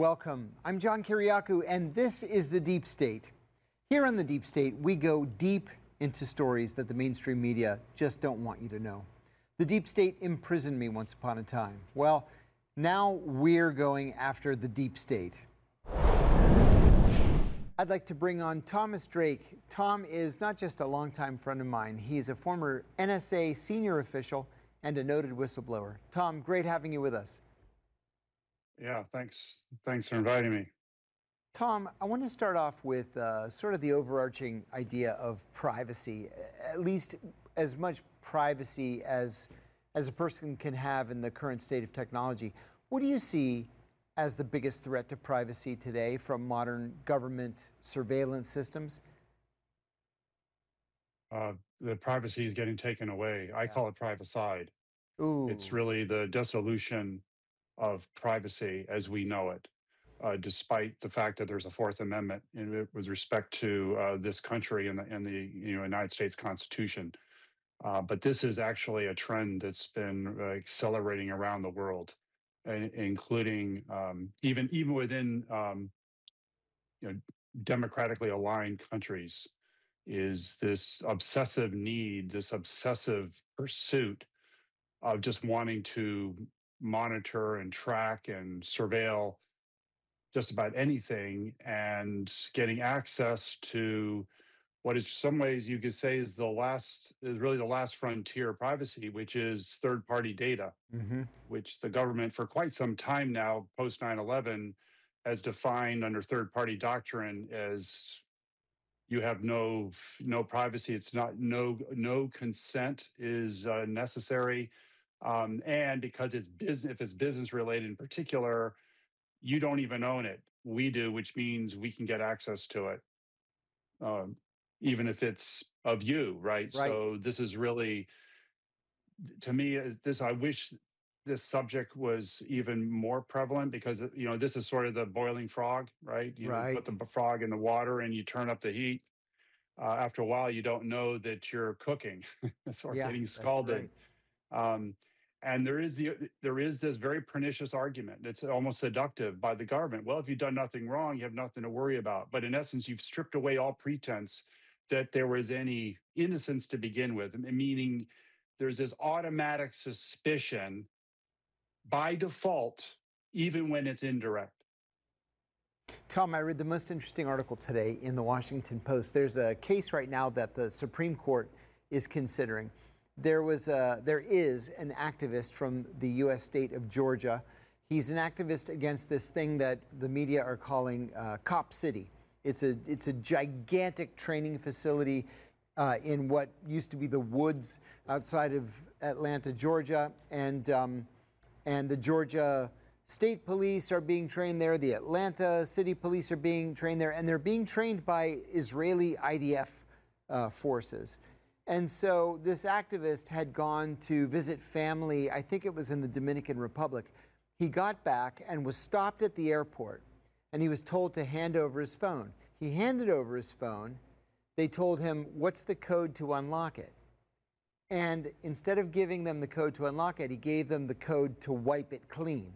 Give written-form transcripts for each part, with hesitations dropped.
Welcome. I'm John Kiriakou, and this is The Deep State. Here on The Deep State, we go deep into stories that the mainstream media just don't want you to know. The Deep State imprisoned me once upon a time. Well, now we're going after the Deep State. I'd like to bring on Thomas Drake. Tom is not just a longtime friend of mine. He's a former NSA senior official and a noted whistleblower. Tom, great having you with us. Yeah, thanks. Thanks for inviting me. Tom, I want to start off with sort of the overarching idea of privacy, at least as much privacy as a person can have in the current state of technology. What do you see as the biggest threat to privacy today from modern government surveillance systems? The privacy is getting taken away. I call it privacy. It's Ooh, really the dissolution of privacy as we know it, despite the fact that there's a Fourth Amendment with respect to this country and the United States Constitution. But this is actually a trend that's been accelerating around the world, including even within you know, democratically aligned countries. Is this obsessive need, this obsessive pursuit of just wanting to monitor and track and surveil just about anything and getting access to what is some ways you could say is really the last frontier of privacy, which is third party data, hmm which the government for quite some time now, post 9/11, has defined under third party doctrine as you have no privacy. It's not no consent is necessary, and because it's business, if it's business related in particular, you don't even own it. We do, which means we can get access to it, um, even if it's of you, right? right. So this is really, to me, this. I wish this subject was even more prevalent because this is sort of the boiling frog, right? You put Right. the frog in the water and you turn up the heat. After a while, you don't know that you're cooking or Yeah, getting that's scalded. right. Um, and there is this very pernicious argument. It's almost seductive by the government. Well, if you've done nothing wrong, you have nothing to worry about. But in essence, you've stripped away all pretense that there was any innocence to begin with, meaning there's this automatic suspicion by default, even when it's indirect. Tom, I read the most interesting article today in the Washington Post. There's a case right now that the Supreme Court is considering. There is an activist from the U.S. state of Georgia. He's an activist against this thing that the media are calling Cop City. It's a gigantic training facility in what used to be the woods outside of Atlanta, Georgia, and the Georgia State Police are being trained there. The Atlanta City Police are being trained there, and they're being trained by Israeli IDF forces. And so this activist had gone to visit family, I think it was in the Dominican Republic. He got back and was stopped at the airport, and he was told to hand over his phone. He handed over his phone. They told him, "What's the code to unlock it?" And instead of giving them the code to unlock it, he gave them the code to wipe it clean.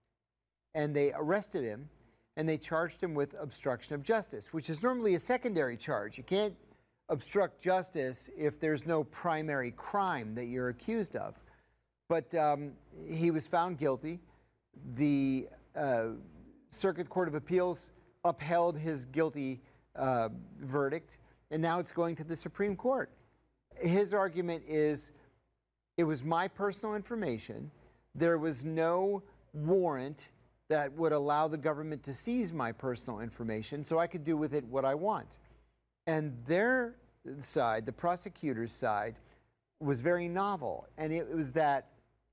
And they arrested him, and they charged him with obstruction of justice, which is normally a secondary charge. You can't obstruct justice if there's no primary crime that you're accused of. But he was found guilty. The Circuit Court of Appeals upheld his guilty verdict, and now it's going to the Supreme Court. His argument is, it was my personal information. There was no warrant that would allow the government to seize my personal information, so I could do with it what I want. And their side, the prosecutor's side, was very novel. And it was that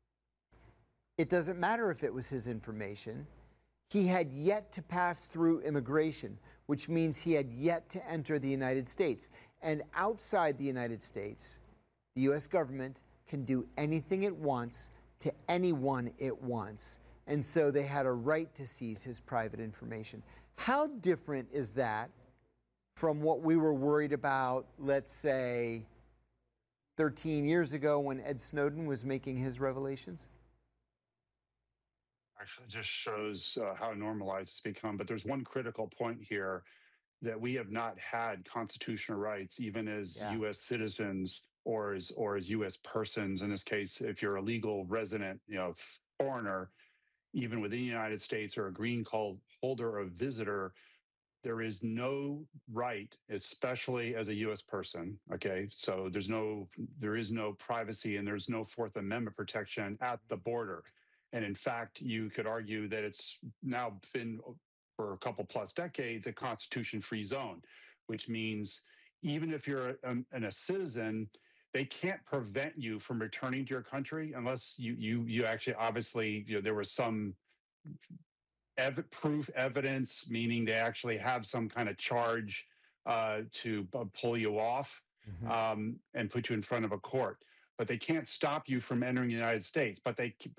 it doesn't matter if it was his information. He had yet to pass through immigration, which means he had yet to enter the United States. And outside the United States, the U.S. government can do anything it wants to anyone it wants. And so they had a right to seize his private information. How different is that from what we were worried about, let's say, 13 years ago when Ed Snowden was making his revelations? Actually, just shows how normalized it's become. But there's one critical point here that we have not had constitutional rights, even as Yeah. U.S. citizens or as U.S. persons. In this case, if you're a legal resident, foreigner, even within the United States, or a green card holder or visitor, there is no right, especially as a U.S. person. Okay, so there is no privacy, and there's no Fourth Amendment protection at the border. And in fact, you could argue that it's now been for a couple plus decades a constitution-free zone, which means even if you're a citizen, they can't prevent you from returning to your country unless you actually, obviously, there was some proof evidence, meaning they actually have some kind of charge to pull you off Hmm. and put you in front of a court. But they can't stop you from entering the United States. But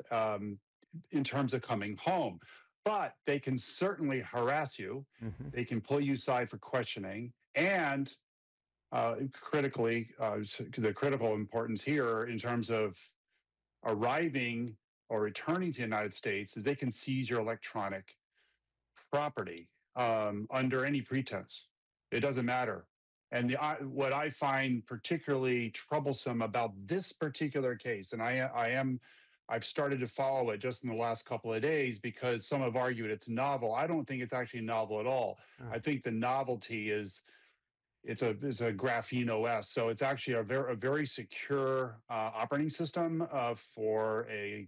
in terms of coming home, but they can certainly harass you. Hmm. They can pull you aside for questioning, and critically, the critical importance here in terms of arriving or returning to the United States is they can seize your electronic property under any pretense. It doesn't matter. And what I find particularly troublesome about this particular case, and I've started to follow it just in the last couple of days because some have argued it's novel. I don't think it's actually novel at all. Oh. I think the novelty is it's a graphene OS, so it's actually a very secure operating system for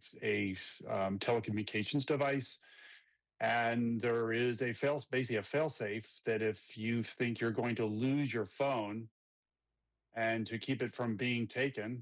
a telecommunications device. And there is basically a failsafe that if you think you're going to lose your phone and to keep it from being taken,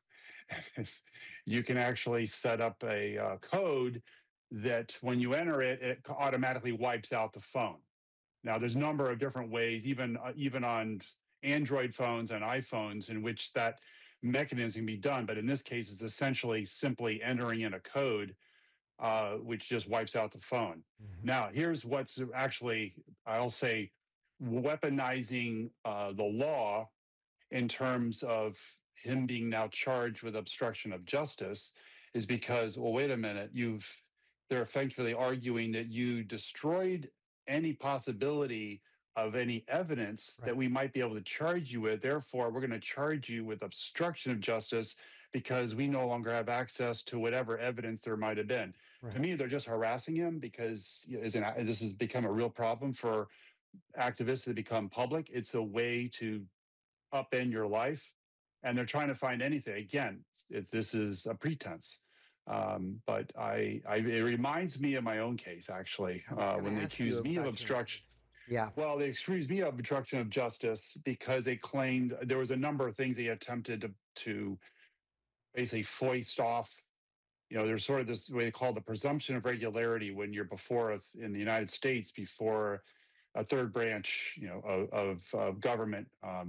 you can actually set up a code that when you enter it, it automatically wipes out the phone. Now, there's a number of different ways, even on Android phones and iPhones, in which that mechanism can be done. But in this case, it's essentially simply entering in a code which just wipes out the phone. Hmm. Now, here's what's actually, I'll say, weaponizing the law in terms of him being now charged with obstruction of justice is because, well, wait a minute, they're effectively arguing that you destroyed any possibility of any evidence that Right. we might be able to charge you with. Therefore, we're going to charge you with obstruction of justice because we no longer have access to whatever evidence there might have been. To Right. me, they're just harassing him because this has become a real problem for activists to become public. It's a way to upend your life, and they're trying to find anything. Again, if this is a pretense. But it reminds me of my own case, actually, I was going to when they ask you accused me of about your obstruction. case. Yeah. Well, they accused me of obstruction of justice because they claimed there was a number of things they attempted to basically foist off. There's sort of this way they call the presumption of regularity when you're in the United States before a third branch, of government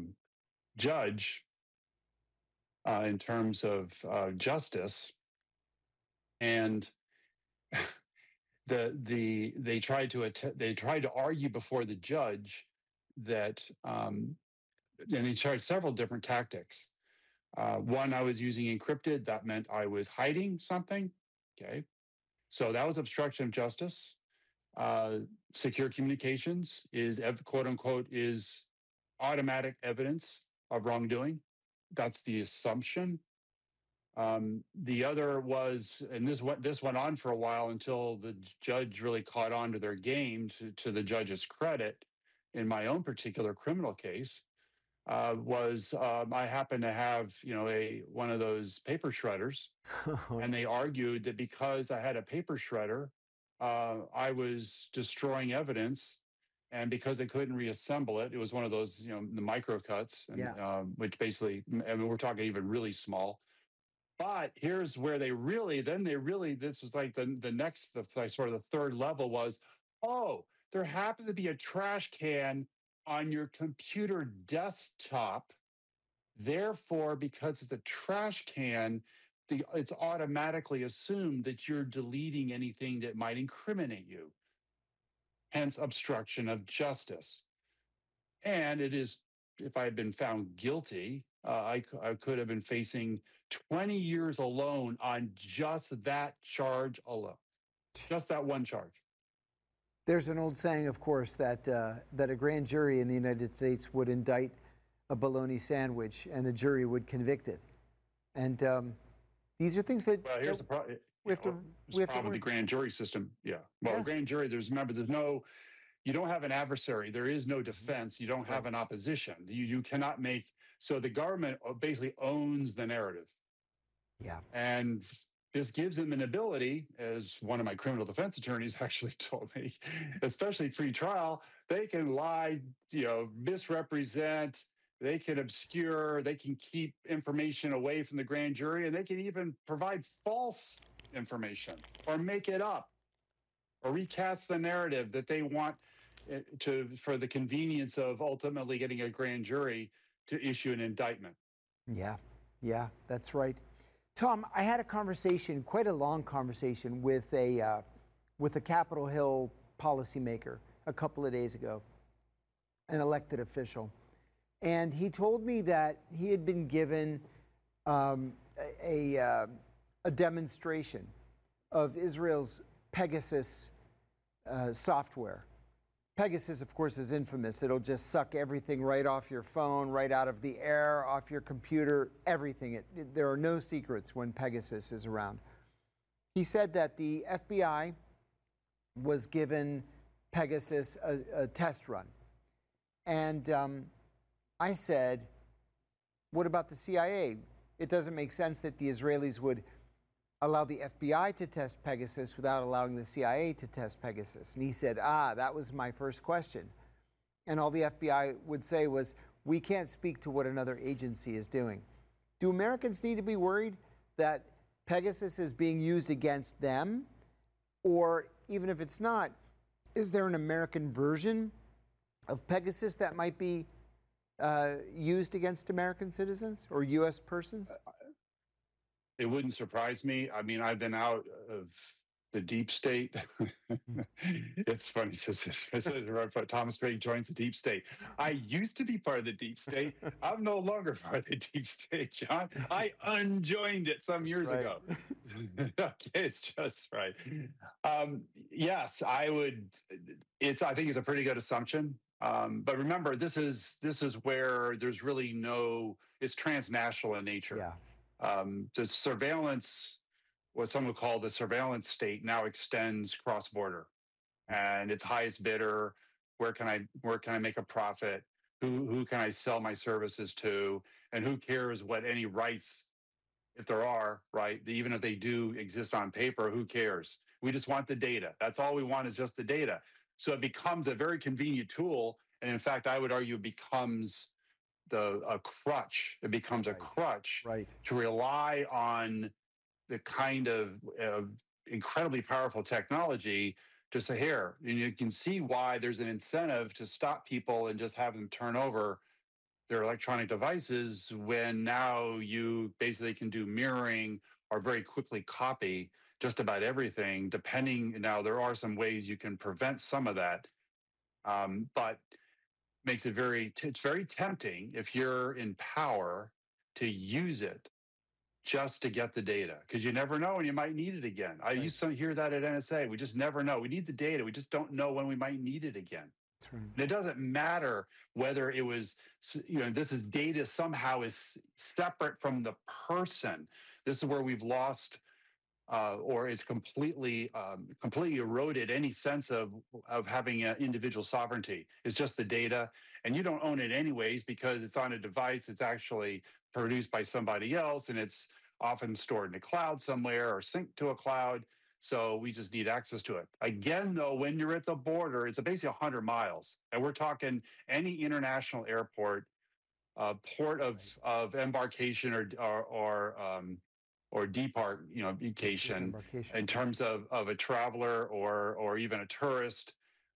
judge in terms of justice. And they tried to argue before the judge that and they tried several different tactics. One, I was using encrypted. That meant I was hiding something. Okay, so that was obstruction of justice. Uh, Secure communications is quote unquote is automatic evidence of wrongdoing. That's the assumption. The other was, and this went on for a while until the judge really caught on to their game. To the judge's credit, in my own particular criminal case, was I happened to have a one of those paper shredders, Oh, and they geez. argued that because I had a paper shredder, I was destroying evidence. And because they couldn't reassemble it, it was one of those, the micro cuts, and Yeah. which basically, I mean, we're talking even really small. But here's where this was like the next, like sort of the third level was, oh, there happens to be a trash can on your computer desktop. Therefore, because it's a trash can, it's automatically assumed that you're deleting anything that might incriminate you. Hence, obstruction of justice. And it is, if I had been found guilty, I could have been facing 20 years alone on just that charge alone. Just that one charge. There's an old saying, of course, that that a grand jury in the United States would indict a bologna sandwich and a jury would convict it. And these are things that Well, here's the problem. we have to There's we a have to problem with work. the grand jury system. Yeah. Well, Yeah, grand jury, there's no, you don't have an adversary. There is no defense. You don't that's right. have an opposition. You cannot make, so the government basically owns the narrative. Yeah, And this gives them an ability, as one of my criminal defense attorneys actually told me, especially pre-trial, they can lie, misrepresent, they can obscure, they can keep information away from the grand jury, and they can even provide false information or make it up or recast the narrative that they want for the convenience of ultimately getting a grand jury to issue an indictment. yeah, yeah. That's right. Tom, I had a conversation, quite a long conversation, with a Capitol Hill policymaker a couple of days ago, an elected official, and he told me that he had been given um, a demonstration of Israel's Pegasus software. Pegasus, of course, is infamous. It'll just suck everything right off your phone, right out of the air, off your computer, everything. There are no secrets when Pegasus is around. He said that the FBI was given Pegasus a test run. And I said, what about the CIA? It doesn't make sense that the Israelis would allow the FBI to test Pegasus without allowing the CIA to test Pegasus. And he said, that was my first question. And all the FBI would say was, we can't speak to what another agency is doing. Do Americans need to be worried that Pegasus is being used against them? Or even if it's not, is there an American version of Pegasus that might be used against American citizens or U.S. persons? It wouldn't surprise me. I mean, I've been out of the deep state. It's funny, Thomas Drake joins the deep state. I used to be part of the deep state. I'm no longer part of the deep state, John. I unjoined it some years ago. Okay, it's just right. Yes, I would. I think it's a pretty good assumption. But remember, this is where there's really no. It's transnational in nature. Yeah. The surveillance, what some would call the surveillance state, now extends cross-border, and its highest bidder. Where can I make a profit? Who can I sell my services to? And who cares what any rights, if there are, right? Even if they do exist on paper, who cares? We just want the data. That's all we want is just the data. So it becomes a very convenient tool, and in fact, I would argue it becomes a crutch. It becomes a crutch to rely on the kind of incredibly powerful technology to say here. And you can see why there's an incentive to stop people and just have them turn over their electronic devices when now you basically can do mirroring or very quickly copy just about everything. Depending, now there are some ways you can prevent some of that, but makes it it's very tempting if you're in power to use it just to get the data, because you never know when you might need it again. I used to hear that at NSA. We just never know. We need the data. We just don't know when we might need it again. That's right. And it doesn't matter whether it was, this is data somehow is separate from the person. This is where we've lost or is completely eroded any sense of having individual sovereignty. It's just the data, and you don't own it anyways because it's on a device. It's actually produced by somebody else, and it's often stored in a cloud somewhere or synced to a cloud. So we just need access to it. Again, though, when you're at the border, it's basically 100 miles, and we're talking any international airport, port of embarkation or debarkation in terms of a traveler or even a tourist.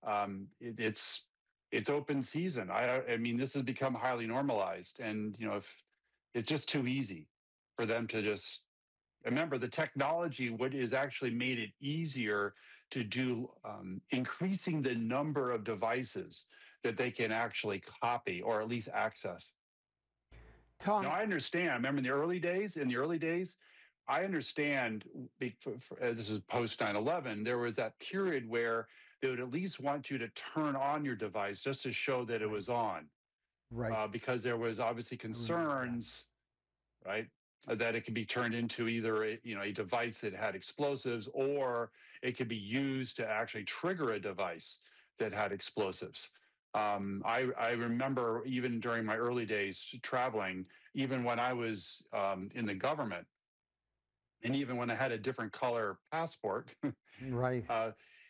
It's open season. I mean, this has become highly normalized, and if it's just too easy for them to just remember the technology. What is actually made it easier to do, increasing the number of devices that they can actually copy or at least access. Tom, now I understand. I remember in the early days, I understand this is post 9/11. There was that period where they would at least want you to turn on your device just to show that it Right. was on, Right. because there was obviously I remember that. concerns, right, that it could be turned into either a device that had explosives, or it could be used to actually trigger a device that had explosives. I remember even during my early days traveling, even when I was in the government, and even when I had a different color passport, Right. uh,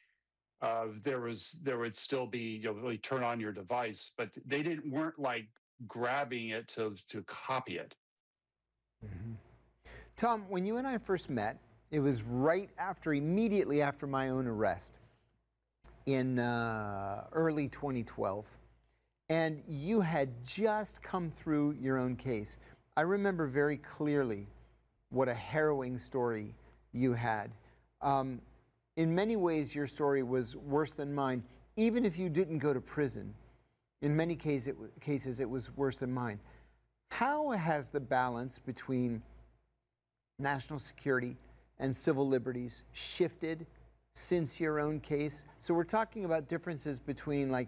there would still be, really turn on your device, but they didn't weren't like grabbing it to copy it. Mhm. Tom, when you and I first met, it was right after, immediately after my own arrest in early 2012. And you had just come through your own case. I remember very clearly what a harrowing story you had. Um, in many ways, your story was worse than mine, even if you didn't go to prison. In many cases, it was worse than mine. How has the balance between national security and civil liberties shifted since your own case? So we're talking about differences between like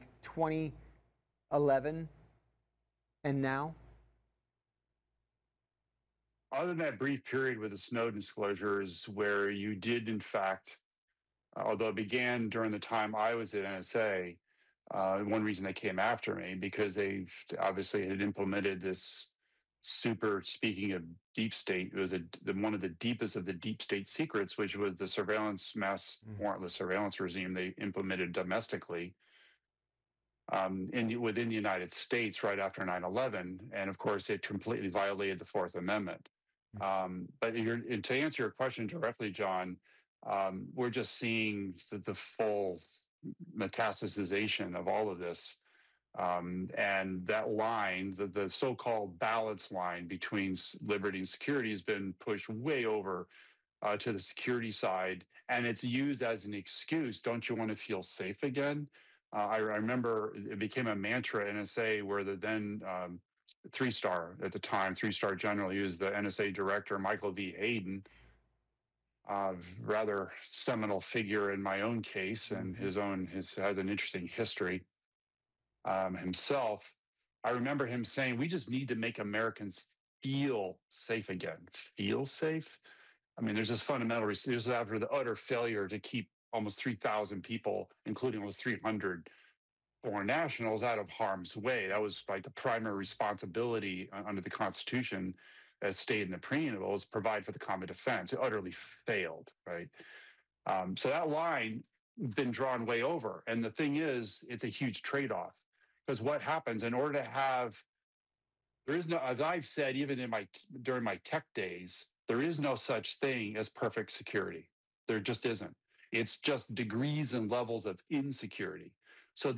2011 and now? Other than that brief period with the Snowden disclosures, where you did, in fact, although it began during the time I was at NSA, one reason they came after me because they obviously had implemented this super. Speaking of deep state, it was one of the deepest of the deep state secrets, which was the surveillance, mass warrantless surveillance regime they implemented domestically within the United States right after 9/11, and of course it completely violated the Fourth Amendment. And to answer your question directly, John, we're just seeing the full metastasization of all of this. And that line, the so-called balance line between liberty and security, has been pushed way over to the security side, and it's used as an excuse. Don't you want to feel safe again? I remember it became a mantra in NSA, where the then three-star at the time, three-star general, he was the NSA director, Michael V. Hayden, rather seminal figure in my own case, and Mhm. his has an interesting history himself. I remember him saying, "We just need to make Americans feel safe again." Feel safe? I mean, there's this fundamental. This is after the utter failure to keep almost 3,000 people, including almost 300 foreign nationals, out of harm's way. That was like the primary responsibility under the Constitution, as stated in the preamble, is provide for the common defense. It utterly failed, right? So that line been drawn way over. And the thing is, it's a huge trade-off, because what happens in order to have, there is no, as I've said, even in my during my tech days, there is no such thing as perfect security. There just isn't. It's just degrees and levels of insecurity. So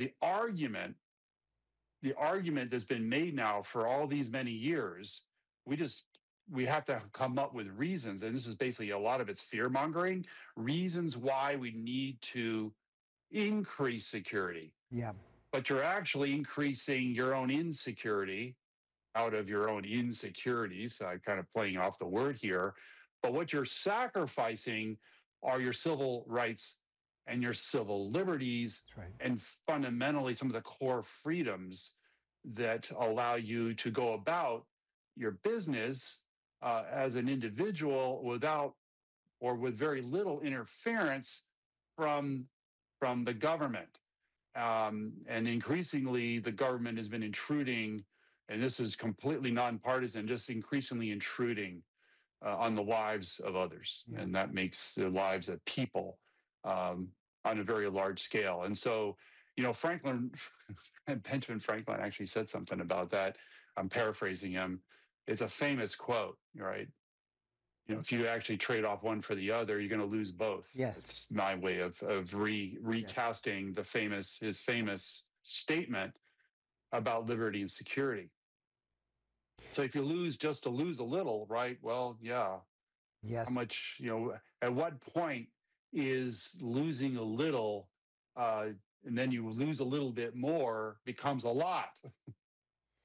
the argument that's been made now for all these many years, we just we have to come up with reasons, and this is basically a lot of it's fear mongering, reasons why we need to increase security, Yeah. but you're actually increasing your own insecurity out of your own insecurities. I'm kind of playing off the word here, but what you're sacrificing are your civil rights and your civil liberties, That's right. and fundamentally some of the core freedoms that allow you to go about your business as an individual without or with very little interference from the government. And increasingly, the government has been intruding, and this is completely nonpartisan, just increasingly intruding on the lives of others. Yeah. And that makes the lives of people um, on a very large scale. And so, Franklin, Benjamin Franklin actually said something about that. I'm paraphrasing him. It's a famous quote, right? If you actually trade off one for the other, you're going to lose both. Yes. It's my way of Yes. recasting his famous statement about liberty and security. So if you lose just to lose a little, right? Well, yeah. How Yes. much, at what point is losing a little, uh, and then you lose a little bit more, becomes a lot?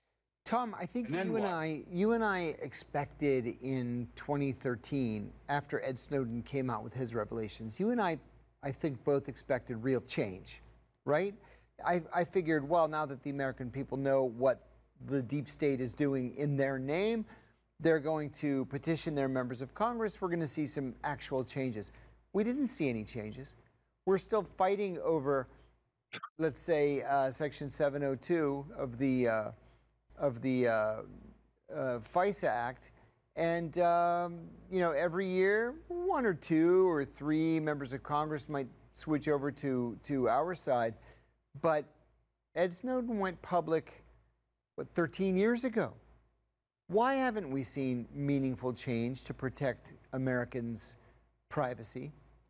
Tom, I think And then what? you and I expected in 2013, after Ed Snowden came out with his revelations, you and I think both expected real change, right? I figured, well, now that the American people know what the deep state is doing in their name, they're going to petition their members of Congress. We're going to see some actual changes. We didn't see any changes. We're still fighting over, let's say, Section 702 of the FISA Act, and every year, one or two or three members of Congress might switch over to our side, but Ed Snowden went public, 13 years ago. Why haven't we seen meaningful change to protect Americans' privacy?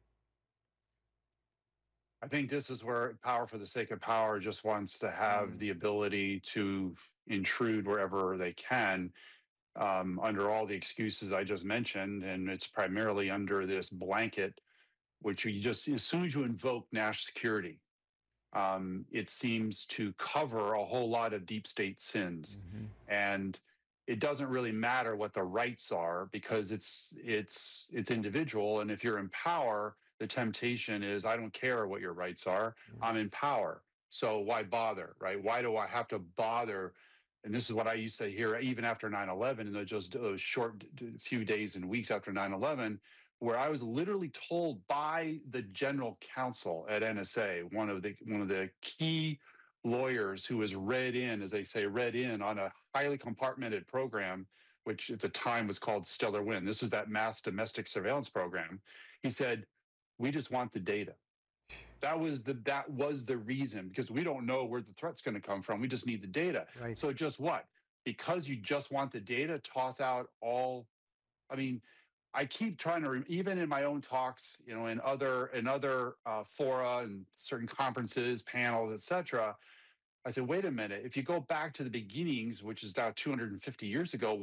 I think this is where power for the sake of power just wants to have the ability to intrude wherever they can, under all the excuses I just mentioned. And it's primarily under this blanket, which you just, as soon as you invoke national security, it seems to cover a whole lot of deep state sins. And it doesn't really matter what the rights are because it's individual. And if you're in power, the temptation is I don't care what your rights are. I'm in power. So why bother, right? Why do I have to bother? And this is what I used to hear even after 9/11, and just those short few days and weeks after 9/11, where I was literally told by the general counsel at NSA, one of the key lawyers who was read in, as they say, read in on a highly compartmented program, which at the time was called Stellar Wind. This was that mass domestic surveillance program. He said, "We just want the data." That was the reason, because we don't know where the threat's going to come from. We just need the data. Right. So just what? Because you just want the data, toss out all. I mean, I keep trying to, even in my own talks, in other fora and certain conferences, panels, etc. I said, wait a minute. If you go back to the beginnings, which is now 250 years ago,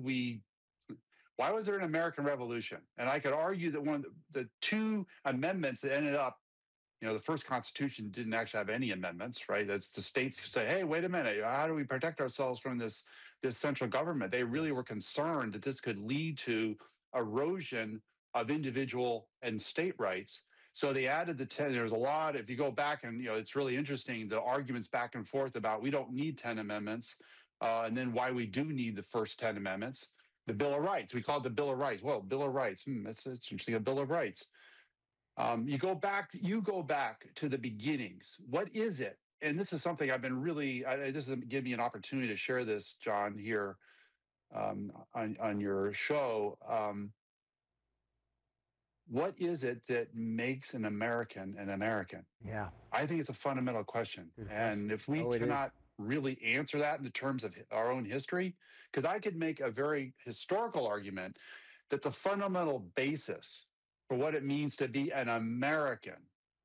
why was there an American Revolution? And I could argue that one of the two amendments that ended up, the first Constitution didn't actually have any amendments, right? That's the states who say, hey, wait a minute, how do we protect ourselves from this central government? They really were concerned that this could lead to erosion of individual and state rights. So they added the 10. There's a lot, if you go back and, it's really interesting, the arguments back and forth about we don't need 10 amendments, and then why we do need the first 10 amendments. The Bill of Rights, we call it the Bill of Rights. Well, Bill of Rights, that's interesting, a Bill of Rights. You go back to the beginnings. What is it? And this is something I've been really, this is give me an opportunity to share this, John, here on your show. What is it that makes an American an American? Yeah. I think it's a fundamental question. Good And question. if we Oh, it is. cannot really answer that in the terms of our own history, because I could make a very historical argument that the fundamental basis for what it means to be an American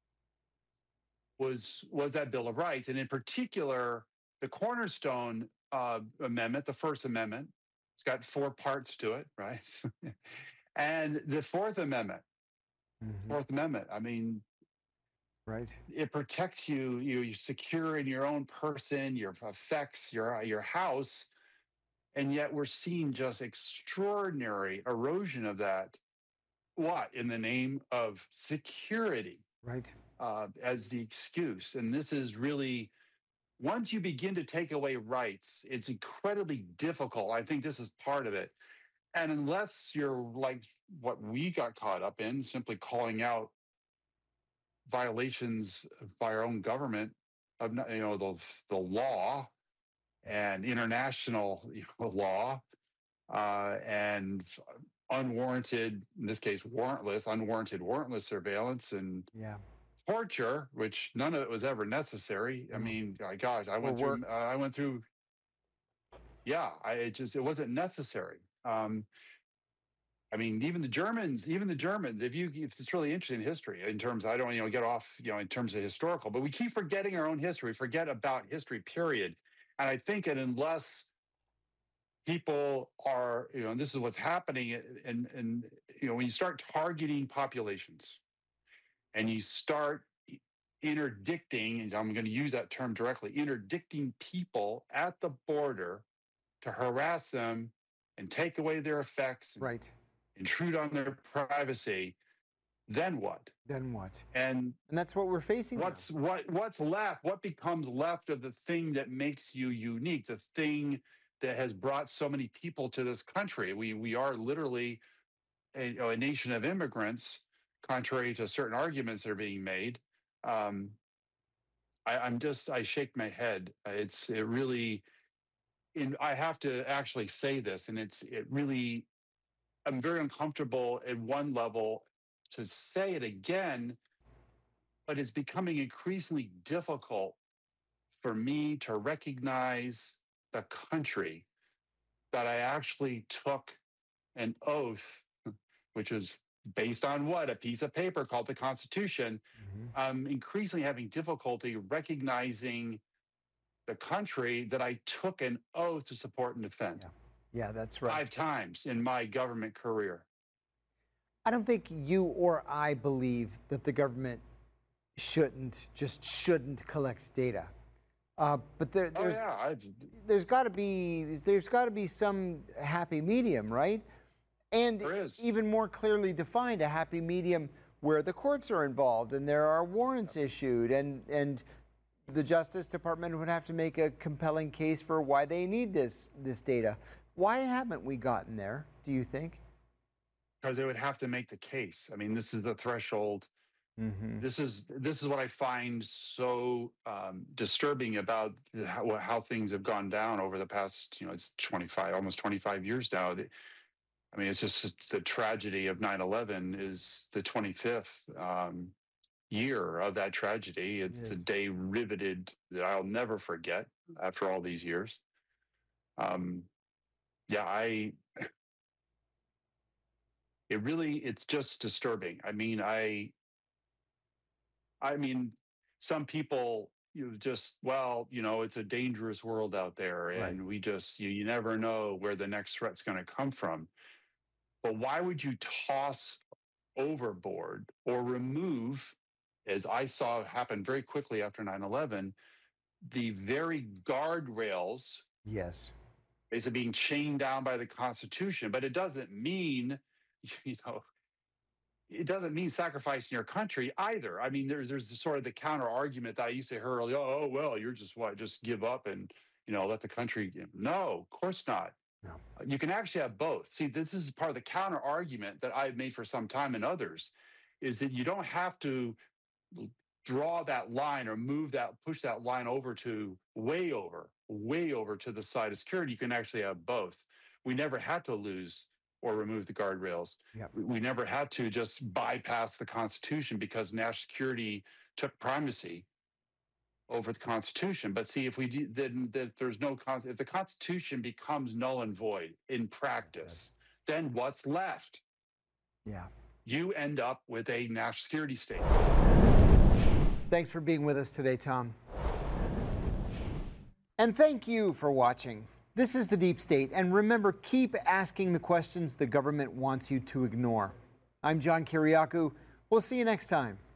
was that Bill of Rights, and in particular, the cornerstone amendment, the First Amendment. It's got four parts to it, right? And the Fourth Amendment. Fourth Amendment. I mean, Right. it protects you. You're secure in your own person, your effects, your house, and yet we're seeing just extraordinary erosion of that. What in the name of security? Right. As the excuse. And this is really, once you begin to take away rights, it's incredibly difficult. I think this is part of it. And unless you're like what we got caught up in, simply calling out violations by our own government of the law and international law, and unwarranted, in this case, unwarranted warrantless surveillance and Yeah. torture, which none of it was ever necessary. I mean, gosh, I went through. Yeah, it wasn't necessary. I mean, even the Germans, if it's really interesting history in terms, I don't, get off, in terms of historical, but we keep forgetting our own history, forget about history, period. And I think that unless people are, and this is what's happening, and when you start targeting populations and you start interdicting, and I'm going to use that term directly, interdicting people at the border to harass them and take away their effects and Right. intrude on their privacy, then what? Then what? And And that's what we're facing now. what's left? What becomes left of the thing that makes you unique? The thing that has brought so many people to this country. We are literally a nation of immigrants, contrary to certain arguments that are being made. Um, I shake my head. It really, and I have to actually say this, and it really, I'm very uncomfortable at one level to say it again, but it's becoming increasingly difficult for me to recognize the country that I actually took an oath, which is based on what? A piece of paper called the Constitution. Mhm. I'm increasingly having difficulty recognizing the country that I took an oath to support and defend Yeah. Yeah, that's right. 5 times in my government career. I don't think you or I believe that the government shouldn't collect data. But Oh yeah, there's got to be some happy medium, right? And there is. even more clearly defined, a happy medium where the courts are involved and there are warrants issued, and the Justice Department would have to make a compelling case for why they need this data. Why haven't we gotten there, do you think? Because they would have to make the case. I mean, this is the threshold. Mm-hmm. This is what I find so disturbing about how things have gone down over the past. It's almost 25 years now. I mean, it's just the tragedy of 9/11 is the 25th year of that tragedy. It's a Yes. day riveted that I'll never forget after all these years. Um, yeah, it's just disturbing. I mean, some people it's a dangerous world out there, Right. and we just you never know where the next threat's going to come from. But why would you toss overboard or remove, as I saw happen very quickly after 9/11, the very guardrails Yes. basically being chained down by the Constitution? But it doesn't mean, you know, it doesn't mean sacrificing your country either. I mean, there's sort of the counter argument that I used to hear early. Oh well, you're just give up and let the country. No, of course not. No. You can actually have both. See, this is part of the counter argument that I've made for some time and others, is that you don't have to draw that line or push that line over to way over to the side of security. You can actually have both. We never had to lose or remove the guardrails. Yep. We never had to just bypass the Constitution because national security took primacy over the Constitution. But see, if we do, then there's no if the Constitution becomes null and void in practice, then what's left? Yeah. You end up with a national security state. Thanks for being with us today, Tom. And thank you for watching. This is The Deep State, and remember, keep asking the questions the government wants you to ignore. I'm John Kiriakou. We'll see you next time.